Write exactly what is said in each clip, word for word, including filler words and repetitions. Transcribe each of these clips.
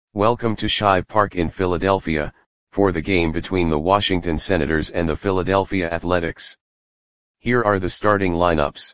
Welcome to Shive Park in Philadelphia, for the game between the Washington Senators and the Philadelphia Athletics. Here are the starting lineups.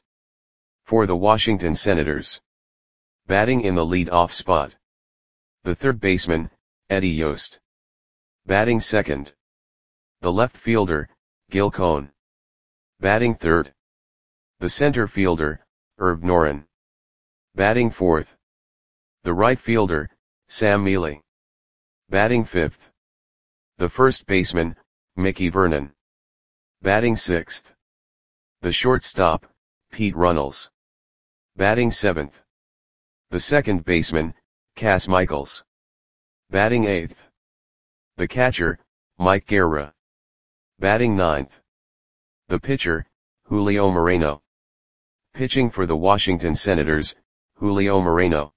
For the Washington Senators. Batting in the lead-off spot. The third baseman, Eddie Yost. Batting second. The left fielder, Gil Cohn. Batting third. The center fielder, Herb Noren. Batting fourth. The right fielder, Sam Mele. Batting fifth. The first baseman, Mickey Vernon. Batting sixth. The shortstop, Pete Runnels. Batting seventh. The second baseman, Cas Michaels. Batting eighth. The catcher, Mike Guerra. Batting ninth. The pitcher, Julio Moreno. Pitching for the Washington Senators, Julio Moreno.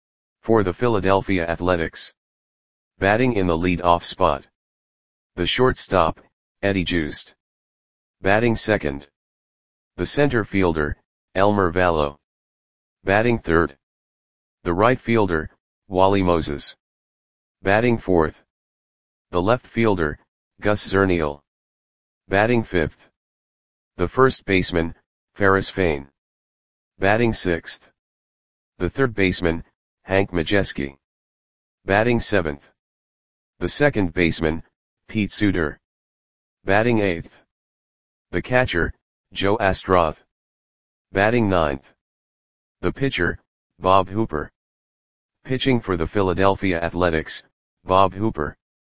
For the Philadelphia Athletics. Batting in the lead-off spot. The shortstop, Eddie Joost. Batting second. The center fielder, Elmer Valo. Batting third. The right fielder, Wally Moses. Batting fourth. The left fielder, Gus Zernial. Batting fifth. The first baseman, Ferris Fain. Batting sixth. The third baseman, Hank Majeski. Batting seventh. The second baseman, Pete Suter. Batting eighth. The catcher, Joe Astroth. Batting ninth. The pitcher, Bob Hooper. Pitching for the Philadelphia Athletics, Bob Hooper.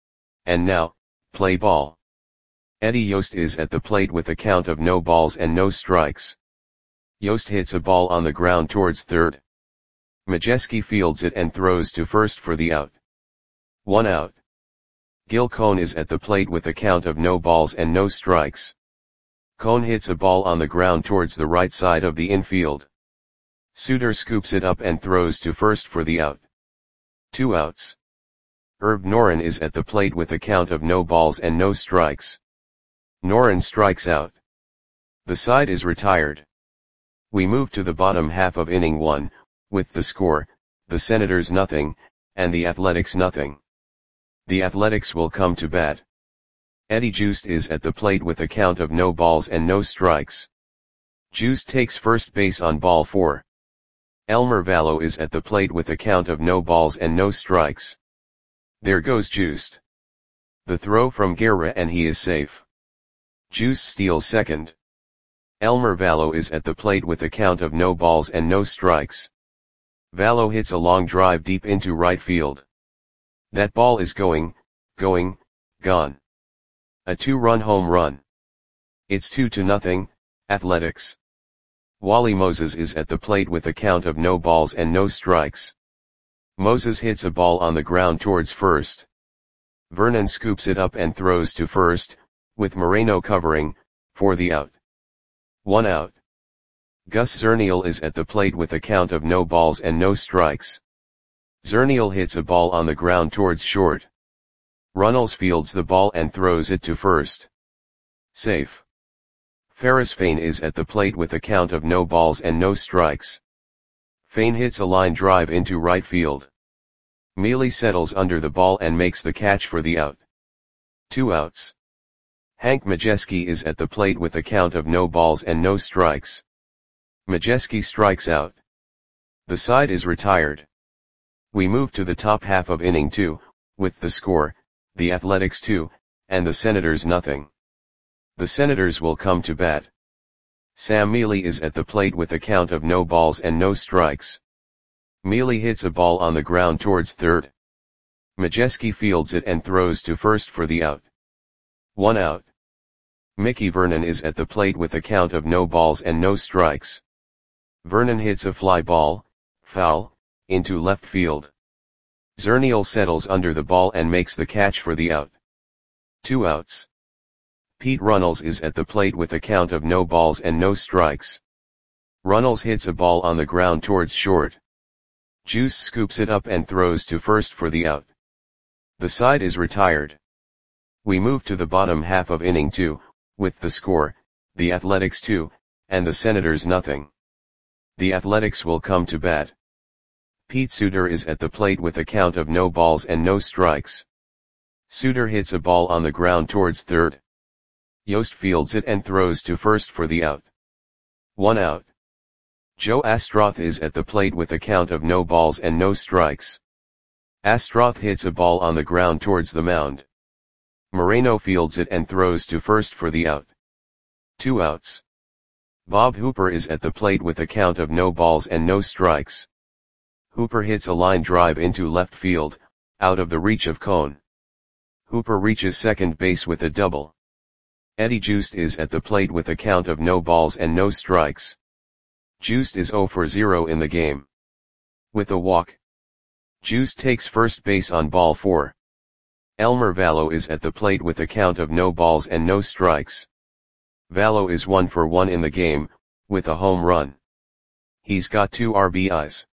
And now, play ball. Eddie Yost is at the plate with a count of no balls and no strikes. Yost hits a ball on the ground towards third. Majeski fields it and throws to first for the out. One out. Gil Cohn is at the plate with a count of no balls and no strikes. Cohn hits a ball on the ground towards the right side of the infield. Suter scoops it up and throws to first for the out. Two outs. Herb Noren is at the plate with a count of no balls and no strikes. Noren strikes out. The side is retired. We move to the bottom half of inning one, with the score, the Senators nothing, and the Athletics nothing. The Athletics will come to bat. Eddie Joost is at the plate with a count of no balls and no strikes. Joost takes first base on ball four. Elmer Valo is at the plate with a count of no balls and no strikes. There goes Joost. The throw from Guerra and he is safe. Joost steals second. Elmer Valo is at the plate with a count of no balls and no strikes. Valo hits a long drive deep into right field. That ball is going, going, gone. A two-run home run. It's two to nothing, Athletics. Wally Moses is at the plate with a count of no balls and no strikes. Moses hits a ball on the ground towards first. Vernon scoops it up and throws to first, with Moreno covering, for the out. One out. Gus Zernial is at the plate with a count of no balls and no strikes. Zernial hits a ball on the ground towards short. Runnels fields the ball and throws it to first. Safe. Ferris Fain is at the plate with a count of no balls and no strikes. Fain hits a line drive into right field. Mele settles under the ball and makes the catch for the out. Two outs. Hank Majeski is at the plate with a count of no balls and no strikes. Majeski strikes out. The side is retired. We move to the top half of inning two, with the score, the Athletics two, and the Senators nothing. The Senators will come to bat. Sam Mele is at the plate with a count of no balls and no strikes. Mele hits a ball on the ground towards third. Majeski fields it and throws to first for the out. One out. Mickey Vernon is at the plate with a count of no balls and no strikes. Vernon hits a fly ball, foul, into left field. Zernial settles under the ball and makes the catch for the out. Two outs. Pete Runnels is at the plate with a count of no balls and no strikes. Runnels hits a ball on the ground towards short. Joost scoops it up and throws to first for the out. The side is retired. We move to the bottom half of inning two, with the score, the Athletics two, and the Senators nothing. The Athletics will come to bat. Pete Suter is at the plate with a count of no balls and no strikes. Suter hits a ball on the ground towards third. Yost fields it and throws to first for the out. One out. Joe Astroth is at the plate with a count of no balls and no strikes. Astroth hits a ball on the ground towards the mound. Moreno fields it and throws to first for the out. Two outs. Bob Hooper is at the plate with a count of no balls and no strikes. Hooper hits a line drive into left field, out of the reach of Cone. Hooper reaches second base with a double. Eddie Joost is at the plate with a count of no balls and no strikes. Joost is zero for zero in the game. With a walk, Joost takes first base on ball four. Elmer Vallo is at the plate with a count of no balls and no strikes. Vallo is one for one in the game, with a home run. He's got two R B Is.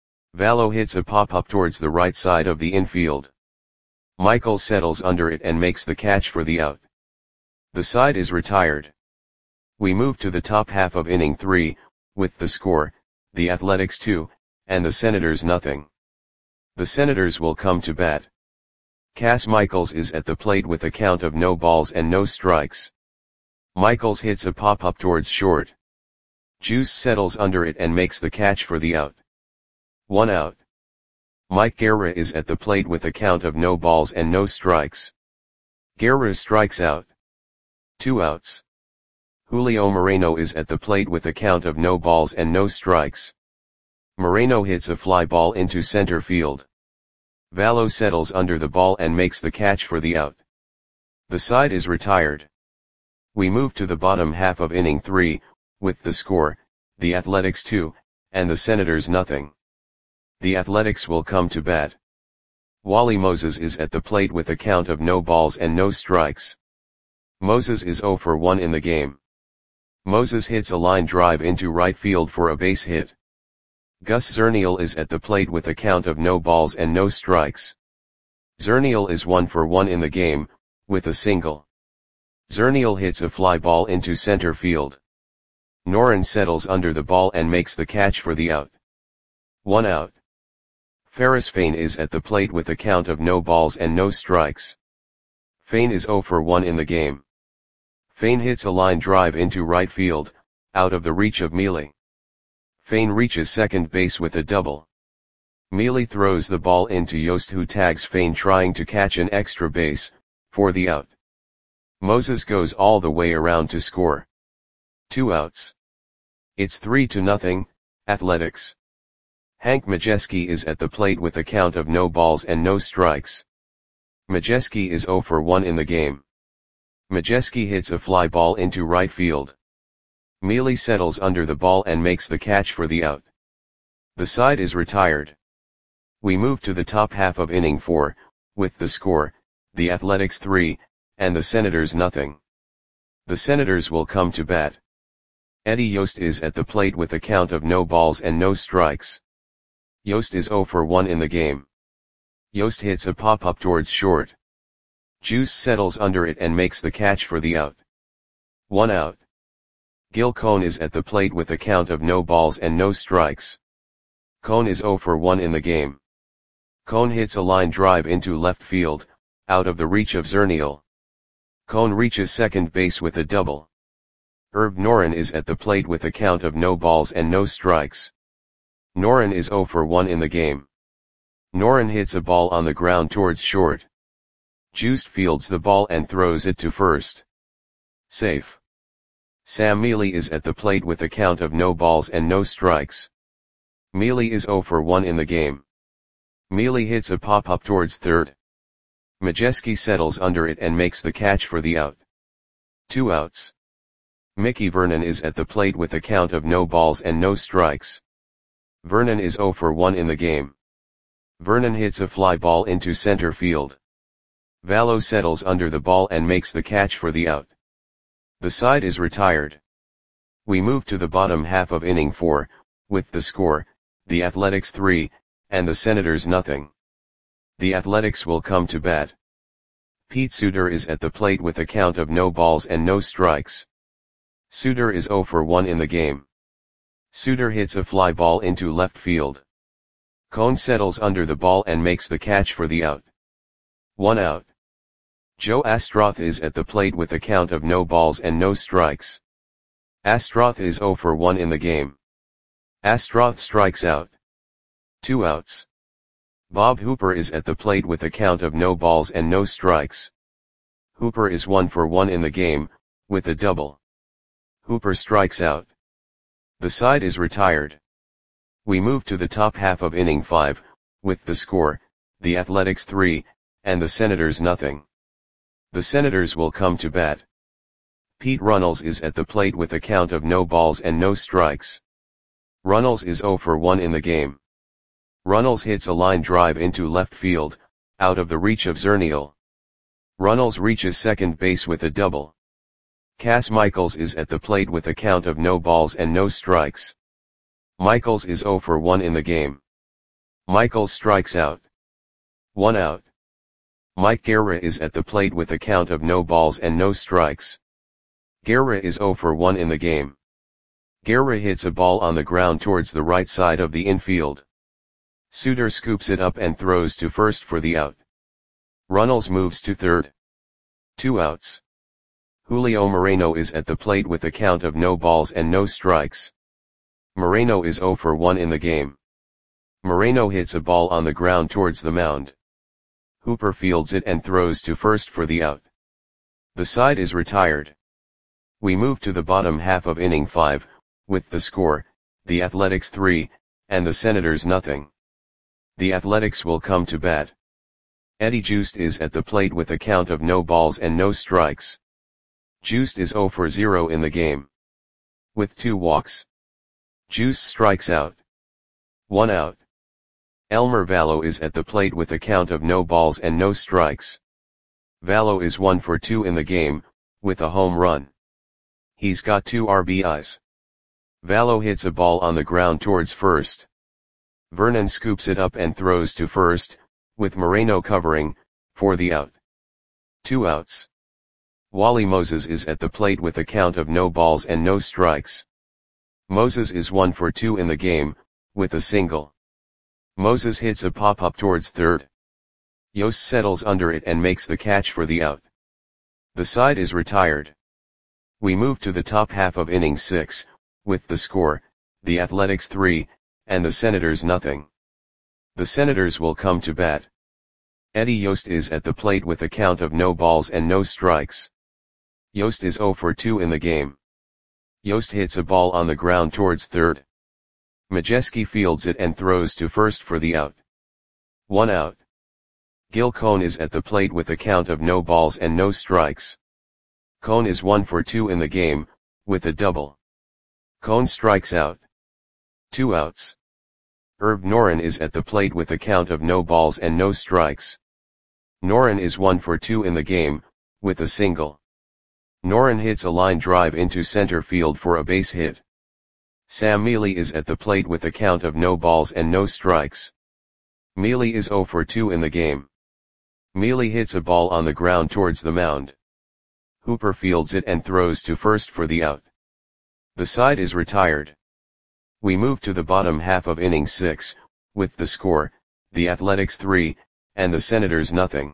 Vallo hits a pop-up towards the right side of the infield. Michaels settles under it and makes the catch for the out. The side is retired. We move to the top half of inning three, with the score, the Athletics two, and the Senators nothing. The Senators will come to bat. Cass Michaels is at the plate with a count of no balls and no strikes. Michaels hits a pop-up towards short. Juice settles under it and makes the catch for the out. One out. Mike Guerra is at the plate with a count of no balls and no strikes. Guerra strikes out. Two outs. Julio Moreno is at the plate with a count of no balls and no strikes. Moreno hits a fly ball into center field. Vallo settles under the ball and makes the catch for the out. The side is retired. We move to the bottom half of inning three, with the score, the Athletics two, and the Senators nothing. The Athletics will come to bat. Wally Moses is at the plate with a count of no balls and no strikes. Moses is zero for one in the game. Moses hits a line drive into right field for a base hit. Gus Zernial is at the plate with a count of no balls and no strikes. Zernial is one for one in the game, with a single. Zernial hits a fly ball into center field. Noren settles under the ball and makes the catch for the out. One out. Ferris Fain is at the plate with a count of no balls and no strikes. Fain is zero for one in the game. Fain hits a line drive into right field, out of the reach of Mealy. Fain reaches second base with a double. Mealy throws the ball into Yost, who tags Fain trying to catch an extra base, for the out. Moses goes all the way around to score. Two outs. It's three to nothing, Athletics. Hank Majeski is at the plate with a count of no balls and no strikes. Majeski is zero for one in the game. Majeski hits a fly ball into right field. Mealy settles under the ball and makes the catch for the out. The side is retired. We move to the top half of inning four, with the score, the Athletics three, and the Senators nothing. The Senators will come to bat. Eddie Yost is at the plate with a count of no balls and no strikes. Yost is zero for one in the game. Yost hits a pop-up towards short. Juice settles under it and makes the catch for the out. One out. Gil Cone is at the plate with a count of no balls and no strikes. Cone is zero for one in the game. Cone hits a line drive into left field, out of the reach of Zernial. Cone reaches second base with a double. Herb Noren is at the plate with a count of no balls and no strikes. Noren is zero for one in the game. Noren hits a ball on the ground towards short. Juiced fields the ball and throws it to first. Safe. Sam Mealy is at the plate with a count of no balls and no strikes. Mealy is zero for one in the game. Mealy hits a pop-up towards third. Majeski settles under it and makes the catch for the out. Two outs. Mickey Vernon is at the plate with a count of no balls and no strikes. Vernon is zero for one in the game. Vernon hits a fly ball into center field. Vallo settles under the ball and makes the catch for the out. The side is retired. We move to the bottom half of inning four, with the score, the Athletics three, and the Senators nothing. The Athletics will come to bat. Pete Suter is at the plate with a count of no balls and no strikes. Suter is zero for one in the game. Suter hits a fly ball into left field. Cone settles under the ball and makes the catch for the out. One out. Joe Astroth is at the plate with a count of no balls and no strikes. Astroth is zero for one in the game. Astroth strikes out. Two outs. Bob Hooper is at the plate with a count of no balls and no strikes. Hooper is one for one in the game, with a double. Hooper strikes out. The side is retired. We move to the top half of inning five, with the score, the Athletics three, and the Senators nothing. The Senators will come to bat. Pete Runnels is at the plate with a count of no balls and no strikes. Runnels is zero for one in the game. Runnels hits a line drive into left field, out of the reach of Zernial. Runnels reaches second base with a double. Cass Michaels is at the plate with a count of no balls and no strikes. Michaels is zero for one in the game. Michaels strikes out. One out. Mike Guerra is at the plate with a count of no balls and no strikes. Guerra is zero for one in the game. Guerra hits a ball on the ground towards the right side of the infield. Suter scoops it up and throws to first for the out. Runnels moves to third. Two outs. Julio Moreno is at the plate with a count of no balls and no strikes. Moreno is zero for one in the game. Moreno hits a ball on the ground towards the mound. Hooper fields it and throws to first for the out. The side is retired. We move to the bottom half of inning five, with the score, the Athletics three, and the Senators nothing. The Athletics will come to bat. Eddie Joost is at the plate with a count of no balls and no strikes. Joost is zero for zero in the game. With two walks. Joost strikes out. One out. Elmer Vallo is at the plate with a count of no balls and no strikes. Vallo is one for two in the game, with a home run. He's got two R B Is. Vallo hits a ball on the ground towards first. Vernon scoops it up and throws to first, with Moreno covering, for the out. Two outs. Wally Moses is at the plate with a count of no balls and no strikes. Moses is one for two in the game, with a single. Moses hits a pop-up towards third. Yost settles under it and makes the catch for the out. The side is retired. We move to the top half of inning six, with the score, the Athletics three, and the Senators nothing. The Senators will come to bat. Eddie Yost is at the plate with a count of no balls and no strikes. Yost is zero for two in the game. Yost hits a ball on the ground towards third. Majeski fields it and throws to first for the out. One out. Gil Cone is at the plate with a count of no balls and no strikes. Cone is one for two in the game, with a double. Cone strikes out. Two outs. Herb Noren is at the plate with a count of no balls and no strikes. Noren is one for two in the game, with a single. Noren hits a line drive into center field for a base hit. Sam Mealy is at the plate with a count of no balls and no strikes. Mealy is zero for two in the game. Mealy hits a ball on the ground towards the mound. Hooper fields it and throws to first for the out. The side is retired. We move to the bottom half of inning six, with the score, the Athletics three, and the Senators nothing.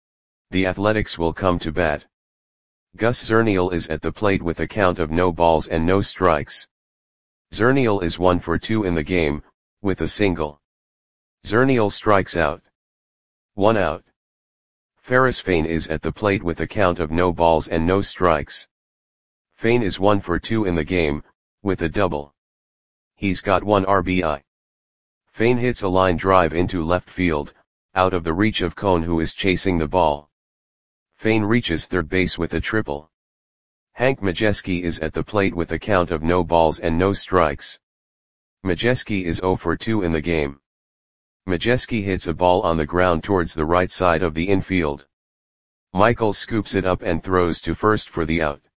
The Athletics will come to bat. Gus Zernial is at the plate with a count of no balls and no strikes. Zernial is one for two in the game, with a single. Zernial strikes out. One out. Ferris Fain is at the plate with a count of no balls and no strikes. Fain is one for two in the game, with a double. He's got one R B I. Fain hits a line drive into left field, out of the reach of Cone who is chasing the ball. Fain reaches third base with a triple. Hank Majeski is at the plate with a count of no balls and no strikes. Majeski is zero for two in the game. Majeski hits a ball on the ground towards the right side of the infield. Michaels scoops it up and throws to first for the out.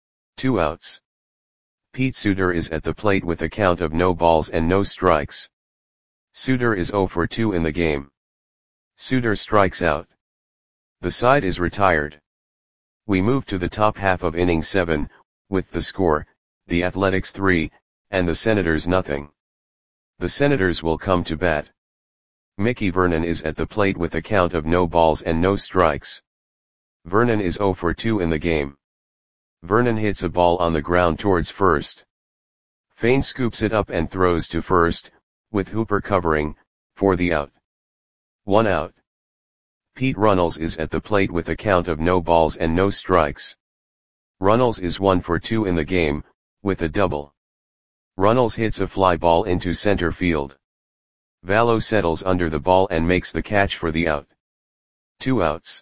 Two outs. Pete Suter is at the plate with a count of no balls and no strikes. Suter is zero for two in the game. Suter strikes out. The side is retired. We move to the top half of inning seven, with the score, the Athletics three, and the Senators nothing. The Senators will come to bat. Mickey Vernon is at the plate with a count of no balls and no strikes. Vernon is zero for two in the game. Vernon hits a ball on the ground towards first. Fane scoops it up and throws to first, with Hooper covering, for the out. One out. Pete Runnels is at the plate with a count of no balls and no strikes. Runnels is one for two in the game, with a double. Runnels hits a fly ball into center field. Vallo settles under the ball and makes the catch for the out. Two outs.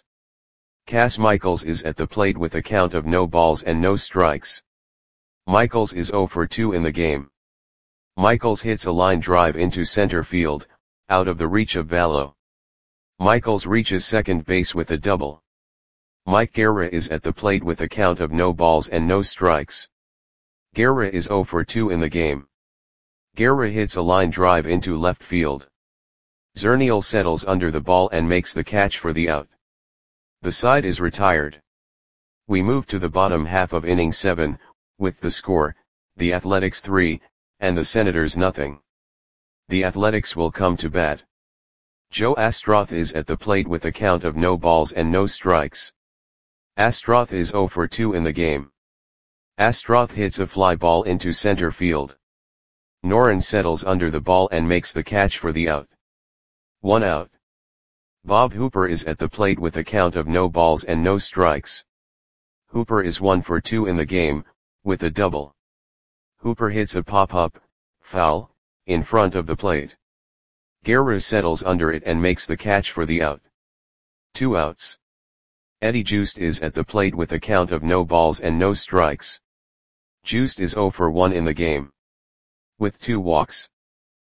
Cass Michaels is at the plate with a count of no balls and no strikes. Michaels is zero for two in the game. Michaels hits a line drive into center field, out of the reach of Vallo. Michaels reaches second base with a double. Mike Guerra is at the plate with a count of no balls and no strikes. Guerra is zero for two in the game. Guerra hits a line drive into left field. Zernial settles under the ball and makes the catch for the out. The side is retired. We move to the bottom half of inning seven, with the score, the Athletics three, and the Senators nothing. The Athletics will come to bat. Joe Astroth is at the plate with a count of no balls and no strikes. Astroth is zero for two in the game. Astroth hits a fly ball into center field. Noren settles under the ball and makes the catch for the out. One out. Bob Hooper is at the plate with a count of no balls and no strikes. Hooper is one for two in the game, with a double. Hooper hits a pop-up, foul, in front of the plate. Guerra settles under it and makes the catch for the out. Two outs. Eddie Joost is at the plate with a count of no balls and no strikes. Joost is zero for one in the game. With two walks.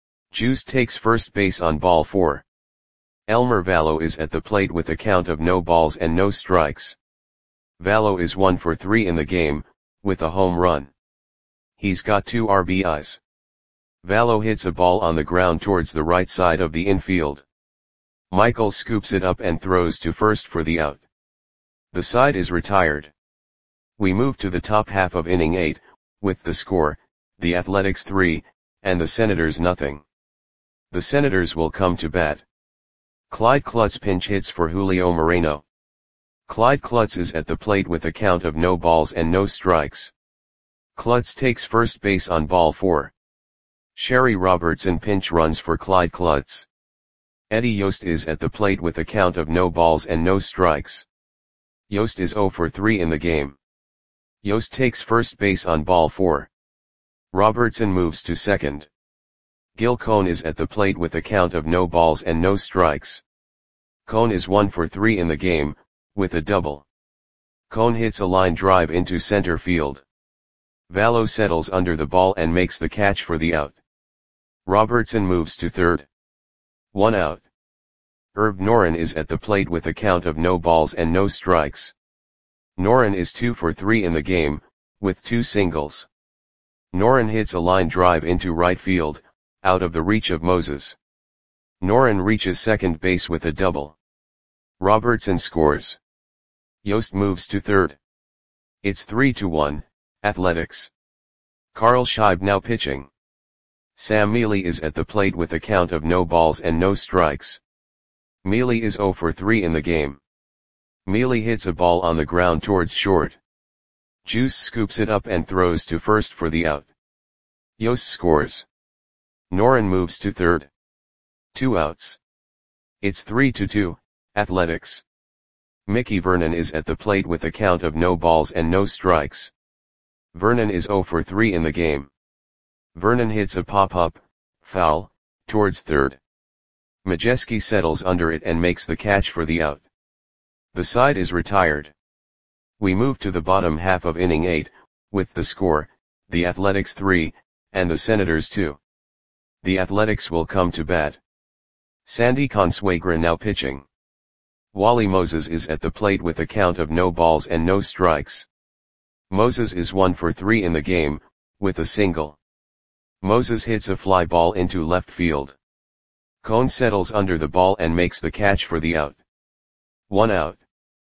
Joost takes first base on ball four. Elmer Vallo is at the plate with a count of no balls and no strikes. Vallo is one for three in the game, with a home run. He's got two R B Is. Vallo hits a ball on the ground towards the right side of the infield. Michael scoops it up and throws to first for the out. The side is retired. We move to the top half of inning eight, with the score, the Athletics three, and the Senators nothing. The Senators will come to bat. Clyde Klutz pinch hits for Julio Moreno. Clyde Klutz is at the plate with a count of no balls and no strikes. Klutz takes first base on ball four. Sherry Robertson pinch runs for Clyde Klutz. Eddie Yost is at the plate with a count of no balls and no strikes. Yost is zero for three in the game. Yost takes first base on ball four. Robertson moves to second. Gil Cohn is at the plate with a count of no balls and no strikes. Cohn is one for three in the game, with a double. Cohn hits a line drive into center field. Vallo settles under the ball and makes the catch for the out. Robertson moves to third. One out. Herb Noren is at the plate with a count of no balls and no strikes. Noren is two for three in the game, with two singles. Noren hits a line drive into right field, out of the reach of Moses. Noren reaches second base with a double. Robertson scores. Yost moves to third. It's three to one, Athletics. Carl Scheib now pitching. Sam Mealy is at the plate with a count of no balls and no strikes. Mealy is zero for three in the game. Mealy hits a ball on the ground towards short. Juice scoops it up and throws to first for the out. Yost scores. Noren moves to third. Two outs. It's three to two, Athletics. Mickey Vernon is at the plate with a count of no balls and no strikes. Vernon is zero for three in the game. Vernon hits a pop-up, foul, towards third. Majeski settles under it and makes the catch for the out. The side is retired. We move to the bottom half of inning eight, with the score, the Athletics three, and the Senators two. The Athletics will come to bat. Sandy Consuegra now pitching. Wally Moses is at the plate with a count of no balls and no strikes. Moses is one for three in the game, with a single. Moses hits a fly ball into left field. Cohn settles under the ball and makes the catch for the out. One out.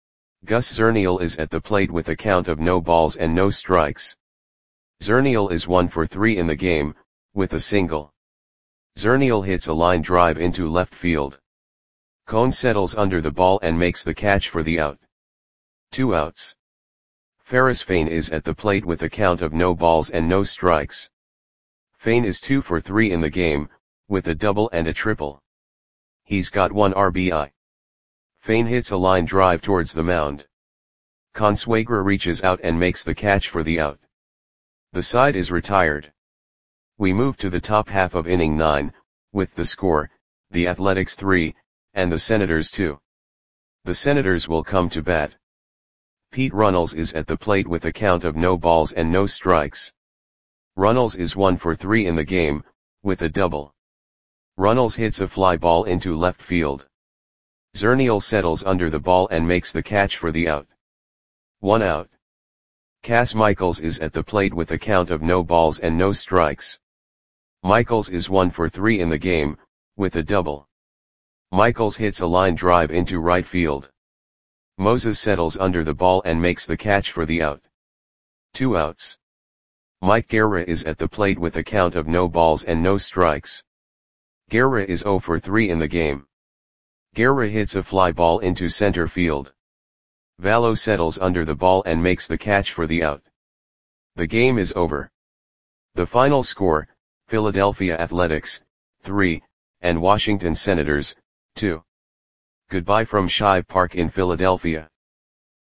Gus Zernial is at the plate with a count of no balls and no strikes. Zernial is one for three in the game, with a single. Zernial hits a line drive into left field. Cone settles under the ball and makes the catch for the out. Two outs. Ferris Fain is at the plate with a count of no balls and no strikes. Fain is two for three in the game, with a double and a triple. He's got one R B I. Fain hits a line drive towards the mound. Consuegra reaches out and makes the catch for the out. The side is retired. We move to the top half of inning nine, with the score, the Athletics three, and the Senators two. The Senators will come to bat. Pete Runnels is at the plate with a count of no balls and no strikes. Runnels is one for three in the game, with a double. Runnels hits a fly ball into left field. Zernial settles under the ball and makes the catch for the out. One out. Cass Michaels is at the plate with a count of no balls and no strikes. Michaels is one for three in the game, with a double. Michaels hits a line drive into right field. Moses settles under the ball and makes the catch for the out. Two outs. Mike Guerra is at the plate with a count of no balls and no strikes. Guerra is zero for three in the game. Guerra hits a fly ball into center field. Valo settles under the ball and makes the catch for the out. The game is over. The final score, Philadelphia Athletics, three, and Washington Senators, two. Goodbye from Shive Park in Philadelphia.